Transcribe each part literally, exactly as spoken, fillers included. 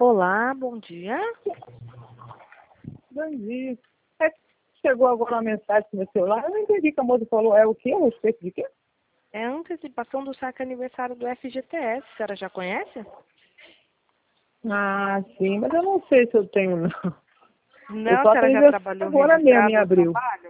Olá, bom dia. Bom dia. É, chegou agora uma mensagem no meu celular. Eu não entendi que a moça falou. É o quê? A respeito de quê? É a antecipação do saque aniversário do F G T S. A senhora já conhece? Ah, sim, mas eu não sei se eu tenho, não. Eu Não, a só senhora tenho já investido trabalhou agora mesmo, em registrado ou abril. trabalha?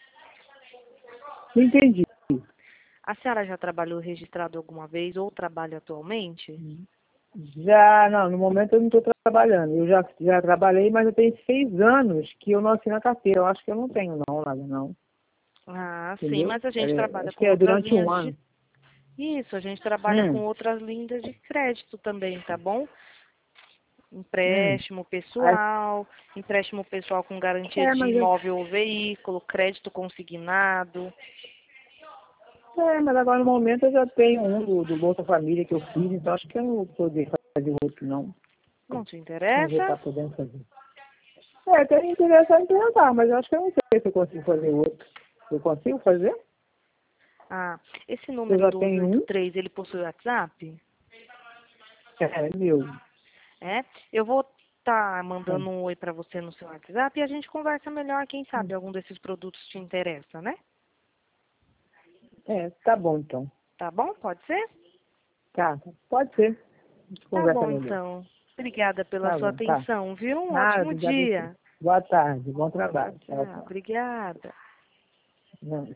Não entendi. A senhora já trabalhou registrado alguma vez ou trabalha atualmente? Já, não, no momento eu não estou trabalhando. Eu já, já trabalhei, mas eu tenho seis anos que eu não assino a carteira. Eu acho que eu não tenho, não, nada, não. Ah, sim, Entendeu? mas a gente É, trabalha acho que com é outras durante um linhas de... ano. Isso, a gente trabalha Hum, com outras linhas de crédito também, tá bom? hum. Empréstimo Aí, pessoal, empréstimo pessoal com garantia é, de mas eu, imóvel ou veículo, crédito consignado. é, mas agora no momento eu já tenho um do, do Bolsa Família que eu fiz, então acho que eu não vou poder fazer outro, não. Não te Não vou interessa? estar podendo fazer. É, tem interessante em tentar, mas eu acho que eu não sei se eu consigo fazer outro. Eu consigo fazer? Ah, esse Eu número já doze tenho oito um. três, ele possui WhatsApp? É, meu. É? Eu vou estar mandando Hum, um oi para você no seu WhatsApp e a gente conversa melhor, quem hum. sabe algum desses produtos te interessa, né? É, tá bom então. Tá bom? Pode ser? Tá, pode ser. A gente Tá conversa bom, melhor. então. Obrigada pela Tá sua bom, tá. atenção, viu? Um Nada, ótimo obrigada a você. dia. Boa tarde, bom Tchau, trabalho. Tchau, tchau. tchau. Obrigada. Não.